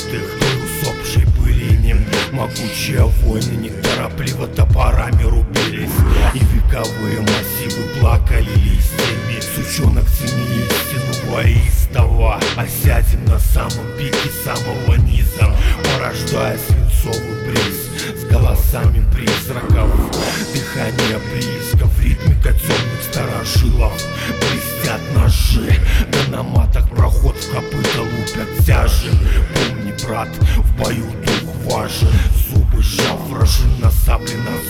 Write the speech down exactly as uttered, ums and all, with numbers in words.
забытых усопшей пылине. Могучие войны неторопливо топорами рубились, и вековые массивы плакали листьями. Сучонок, цени истину воистово, осядем на самом пике самого низа, порождая свинцовый бриз с голосами призраков. Дыхание приисков, ритмика темных старожилов. Блестят ножи, да на матах проход в копыта лупят тяжи. Помни, брат, в бою дух важен. Зубы сжав, вражина сабли на